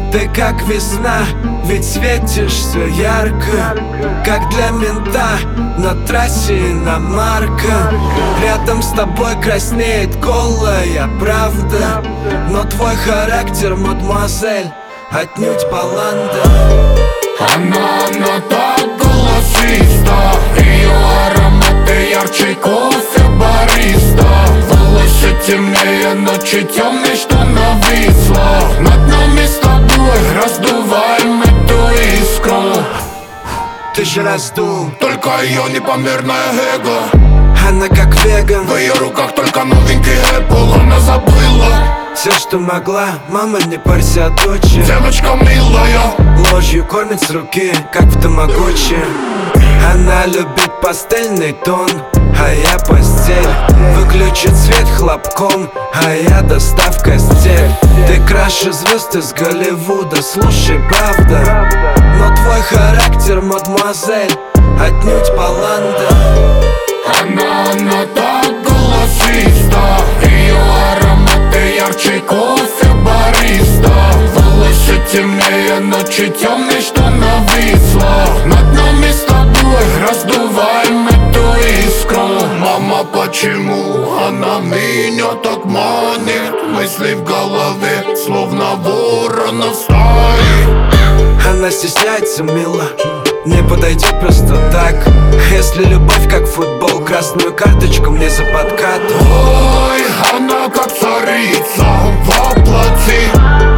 Ты как весна, ведь светишься ярко, как для мента на трассе иномарка. Рядом с тобой краснеет голая правда, но твой характер, мадемуазель, отнюдь баланда. Она так голосиста, ее ароматы ярче кофе бариста. Волосы темнее ночи темной, что нависла над нами с тобой, раздуваем эту искру. Ты же раздул Только ее непомерное эго. Она как веган, в ее руках только новенький Apple. Она забыла все, что могла, мама, не парься, дочь. девочка милая, Ложью кормит с руки, как в тамагочи. Она любит пастельный тон, а я постель. Выключит свет хлопком, а я доставка стель. Ты краше звезд из Голливуда, слушай, правда, но твой характер, мадемуазель, отнюдь баланда. Она так голосиста, ее ароматы ярче кофе бариста. Волосы темнее ночи темной, что нависла над нами с тобой, раздуваем эту искру. Мама, почему она меня так манит? Мысли в голове, словно ворона в стае. Она стесняется, мило, не подойдет просто так. Если любовь как футбол, красную карточку мне за подкат. Ой, она как царица воплоти.